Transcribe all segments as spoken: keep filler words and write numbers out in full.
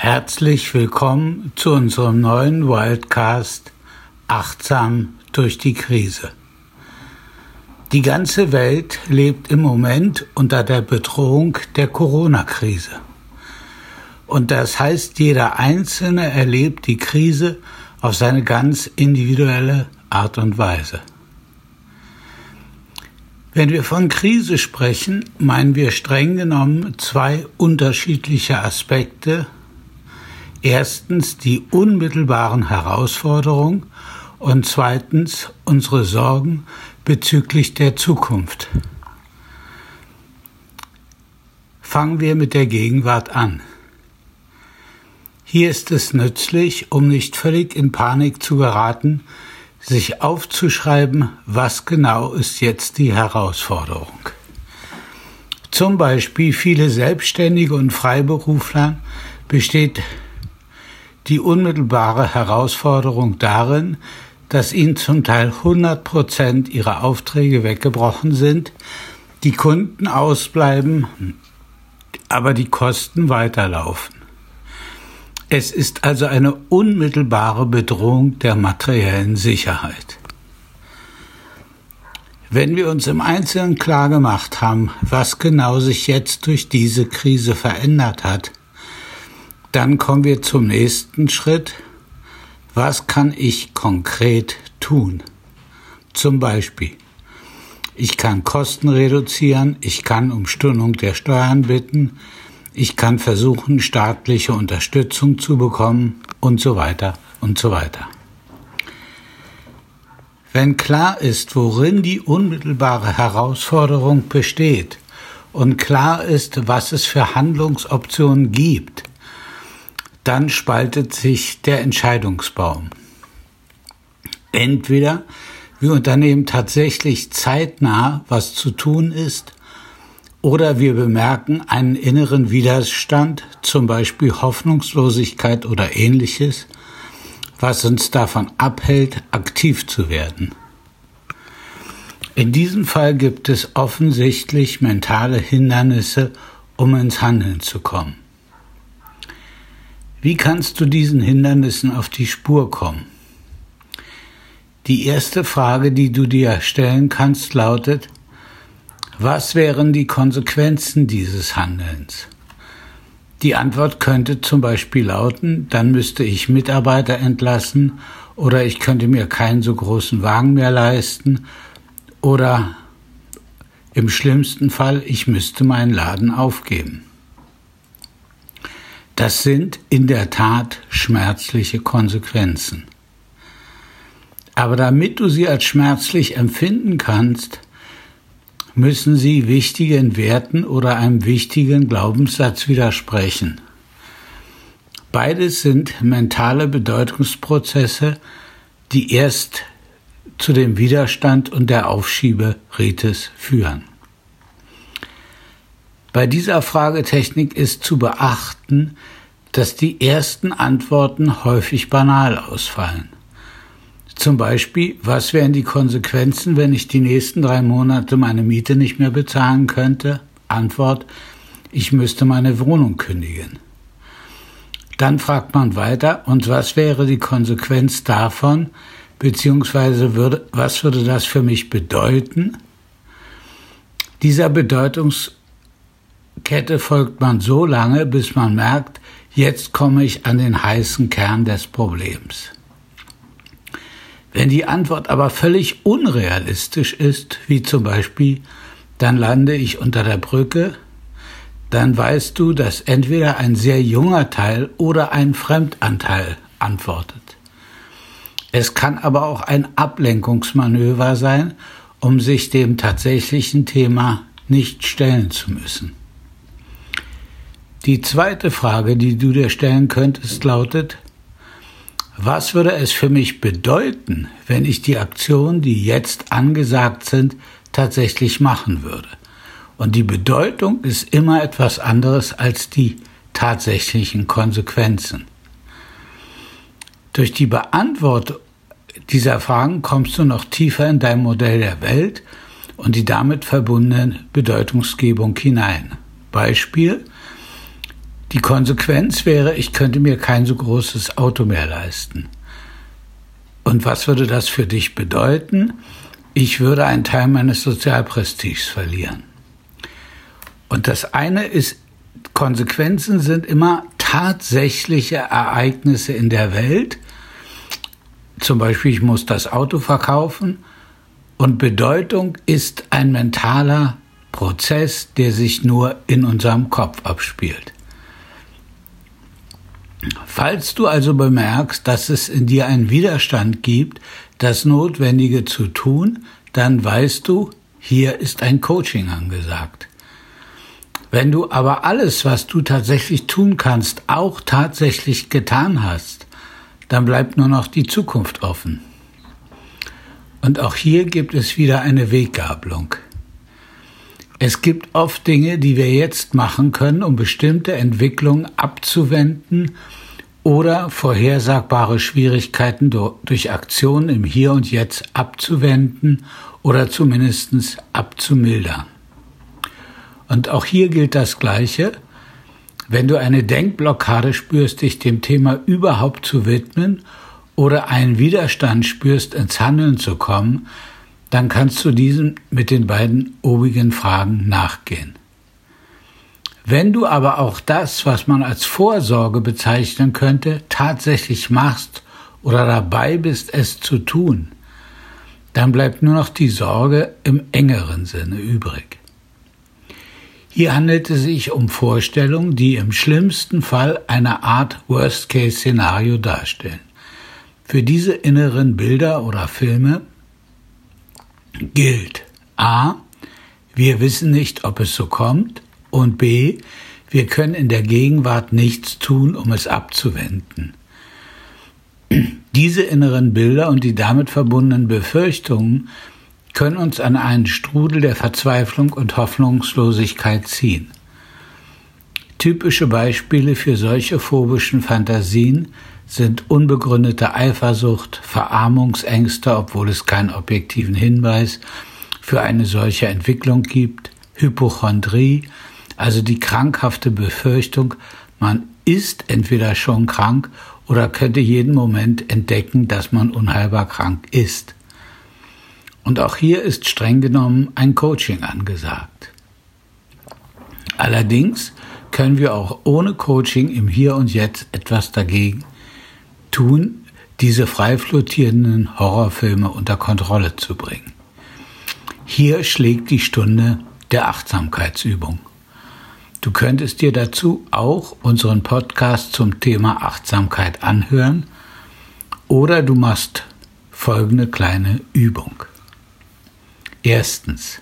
Herzlich willkommen zu unserem neuen Wildcast Achtsam durch die Krise. Die ganze Welt lebt im Moment unter der Bedrohung der Corona-Krise. Und das heißt, jeder Einzelne erlebt die Krise auf seine ganz individuelle Art und Weise. Wenn wir von Krise sprechen, meinen wir streng genommen zwei unterschiedliche Aspekte. Erstens die unmittelbaren Herausforderungen und zweitens unsere Sorgen bezüglich der Zukunft. Fangen wir mit der Gegenwart an. Hier ist es nützlich, um nicht völlig in Panik zu geraten, sich aufzuschreiben, was genau ist jetzt die Herausforderung. Zum Beispiel viele Selbstständige und Freiberufler besteht die unmittelbare Herausforderung darin, dass ihnen zum Teil hundert Prozent ihrer Aufträge weggebrochen sind, die Kunden ausbleiben, aber die Kosten weiterlaufen. Es ist also eine unmittelbare Bedrohung der materiellen Sicherheit. Wenn wir uns im Einzelnen klargemacht haben, was genau sich jetzt durch diese Krise verändert hat, dann kommen wir zum nächsten Schritt. Was kann ich konkret tun? Zum Beispiel, ich kann Kosten reduzieren, ich kann um Stundung der Steuern bitten, ich kann versuchen, staatliche Unterstützung zu bekommen und so weiter und so weiter. Wenn klar ist, worin die unmittelbare Herausforderung besteht und klar ist, was es für Handlungsoptionen gibt, dann spaltet sich der Entscheidungsbaum. Entweder wir unternehmen tatsächlich zeitnah, was zu tun ist, oder wir bemerken einen inneren Widerstand, zum Beispiel Hoffnungslosigkeit oder Ähnliches, was uns davon abhält, aktiv zu werden. In diesem Fall gibt es offensichtlich mentale Hindernisse, um ins Handeln zu kommen. Wie kannst du diesen Hindernissen auf die Spur kommen? Die erste Frage, die du dir stellen kannst, lautet: Was wären die Konsequenzen dieses Handelns? Die Antwort könnte zum Beispiel lauten, dann müsste ich Mitarbeiter entlassen oder ich könnte mir keinen so großen Wagen mehr leisten oder im schlimmsten Fall, ich müsste meinen Laden aufgeben. Das sind in der Tat schmerzliche Konsequenzen. Aber damit du sie als schmerzlich empfinden kannst, müssen sie wichtigen Werten oder einem wichtigen Glaubenssatz widersprechen. Beides sind mentale Bedeutungsprozesse, die erst zu dem Widerstand und der Aufschieberitis führen. Bei dieser Fragetechnik ist zu beachten, dass die ersten Antworten häufig banal ausfallen. Zum Beispiel, was wären die Konsequenzen, wenn ich die nächsten drei Monate meine Miete nicht mehr bezahlen könnte? Antwort: Ich müsste meine Wohnung kündigen. Dann fragt man weiter, und was wäre die Konsequenz davon, beziehungsweise würde, was würde das für mich bedeuten? Dieser Bedeutungs Kette folgt man so lange, bis man merkt, jetzt komme ich an den heißen Kern des Problems. Wenn die Antwort aber völlig unrealistisch ist, wie zum Beispiel, dann lande ich unter der Brücke, dann weißt du, dass entweder ein sehr junger Teil oder ein Fremdanteil antwortet. Es kann aber auch ein Ablenkungsmanöver sein, um sich dem tatsächlichen Thema nicht stellen zu müssen. Die zweite Frage, die du dir stellen könntest, lautet: Was würde es für mich bedeuten, wenn ich die Aktionen, die jetzt angesagt sind, tatsächlich machen würde? Und die Bedeutung ist immer etwas anderes als die tatsächlichen Konsequenzen. Durch die Beantwortung dieser Fragen kommst du noch tiefer in dein Modell der Welt und die damit verbundene Bedeutungsgebung hinein. Beispiel: Die Konsequenz wäre, ich könnte mir kein so großes Auto mehr leisten. Und was würde das für dich bedeuten? Ich würde einen Teil meines Sozialprestiges verlieren. Und das eine ist, Konsequenzen sind immer tatsächliche Ereignisse in der Welt. Zum Beispiel, ich muss das Auto verkaufen. Und Bedeutung ist ein mentaler Prozess, der sich nur in unserem Kopf abspielt. Falls du also bemerkst, dass es in dir einen Widerstand gibt, das Notwendige zu tun, dann weißt du, hier ist ein Coaching angesagt. Wenn du aber alles, was du tatsächlich tun kannst, auch tatsächlich getan hast, dann bleibt nur noch die Zukunft offen. Und auch hier gibt es wieder eine Weggabelung. Es gibt oft Dinge, die wir jetzt machen können, um bestimmte Entwicklungen abzuwenden oder vorhersagbare Schwierigkeiten durch Aktionen im Hier und Jetzt abzuwenden oder zumindest abzumildern. Und auch hier gilt das Gleiche. Wenn du eine Denkblockade spürst, dich dem Thema überhaupt zu widmen oder einen Widerstand spürst, ins Handeln zu kommen, dann kannst du diesem mit den beiden obigen Fragen nachgehen. Wenn du aber auch das, was man als Vorsorge bezeichnen könnte, tatsächlich machst oder dabei bist, es zu tun, dann bleibt nur noch die Sorge im engeren Sinne übrig. Hier handelt es sich um Vorstellungen, die im schlimmsten Fall eine Art Worst-Case-Szenario darstellen. Für diese inneren Bilder oder Filme gilt A, wir wissen nicht, ob es so kommt, und B, wir können in der Gegenwart nichts tun, um es abzuwenden. Diese inneren Bilder und die damit verbundenen Befürchtungen können uns an einen Strudel der Verzweiflung und Hoffnungslosigkeit ziehen. Typische Beispiele für solche phobischen Fantasien sind unbegründete Eifersucht, Verarmungsängste, obwohl es keinen objektiven Hinweis für eine solche Entwicklung gibt, Hypochondrie, also die krankhafte Befürchtung, man ist entweder schon krank oder könnte jeden Moment entdecken, dass man unheilbar krank ist. Und auch hier ist streng genommen ein Coaching angesagt. Allerdings können wir auch ohne Coaching im Hier und Jetzt etwas dagegen tun, diese frei flottierenden Horrorfilme unter Kontrolle zu bringen. Hier schlägt die Stunde der Achtsamkeitsübung. Du könntest dir dazu auch unseren Podcast zum Thema Achtsamkeit anhören oder du machst folgende kleine Übung. Erstens,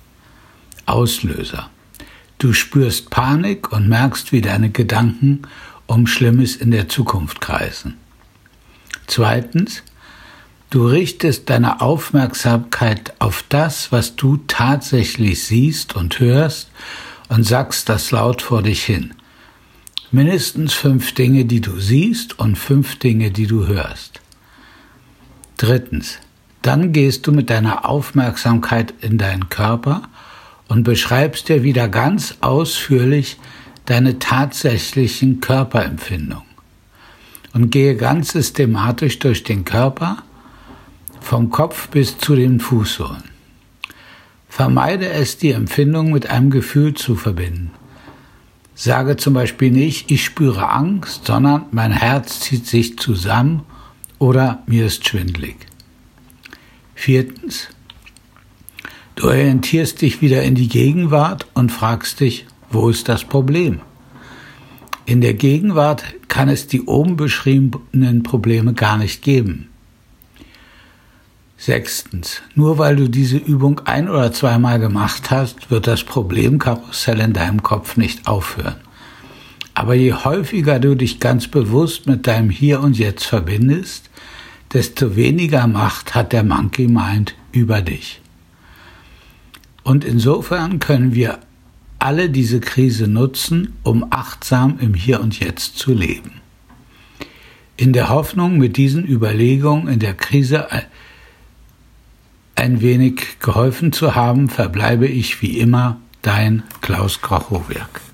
Auslöser. Du spürst Panik und merkst, wie deine Gedanken um Schlimmes in der Zukunft kreisen. Zweitens, du richtest deine Aufmerksamkeit auf das, was du tatsächlich siehst und hörst und sagst das laut vor dich hin. Mindestens fünf Dinge, die du siehst und fünf Dinge, die du hörst. Drittens, dann gehst du mit deiner Aufmerksamkeit in deinen Körper und beschreibst dir wieder ganz ausführlich deine tatsächlichen Körperempfindungen. Und gehe ganz systematisch durch den Körper, vom Kopf bis zu den Fußsohlen. Vermeide es, die Empfindung mit einem Gefühl zu verbinden. Sage zum Beispiel nicht, ich spüre Angst, sondern mein Herz zieht sich zusammen oder mir ist schwindelig. Viertens, du orientierst dich wieder in die Gegenwart und fragst dich, wo ist das Problem? In der Gegenwart kann es die oben beschriebenen Probleme gar nicht geben. Sechstens, nur weil du diese Übung ein- oder zweimal gemacht hast, wird das Problemkarussell in deinem Kopf nicht aufhören. Aber je häufiger du dich ganz bewusst mit deinem Hier und Jetzt verbindest, desto weniger Macht hat der Monkey Mind über dich. Und insofern können wir alle diese Krise nutzen, um achtsam im Hier und Jetzt zu leben. In der Hoffnung, mit diesen Überlegungen in der Krise ein wenig geholfen zu haben, verbleibe ich wie immer dein Klaus Krachowiak.